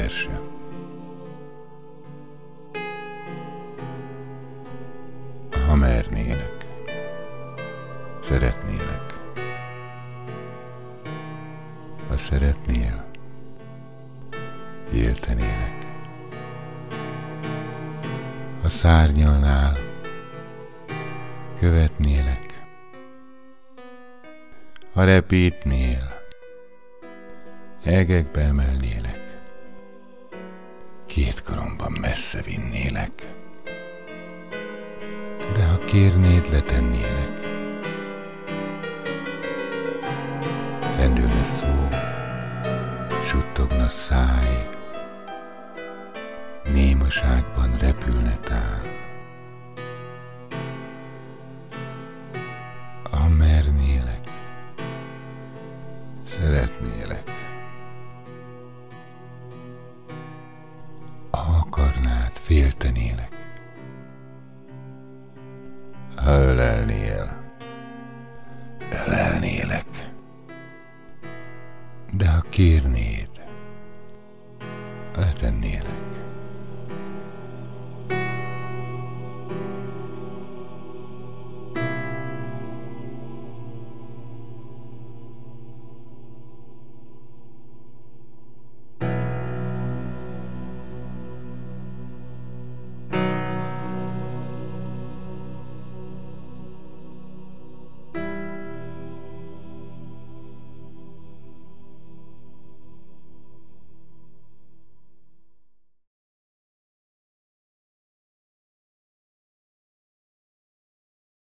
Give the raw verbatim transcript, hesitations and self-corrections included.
verse. Ha mernélek, szeretnélek. Ha szeretnél, féltenélek. Ha szárnyalnál, követnélek. Ha repítnél, egekbe emelnélek. Két karomban messze vinnélek. De ha kérnéd, letennélek. Lendülne szó, suttogna száj, némaságban repülne tál. Ha mernélek, szeretnélek. Ha akarnád, féltenélek. Ha ölelnél, ölelnélek. De ha kérnél,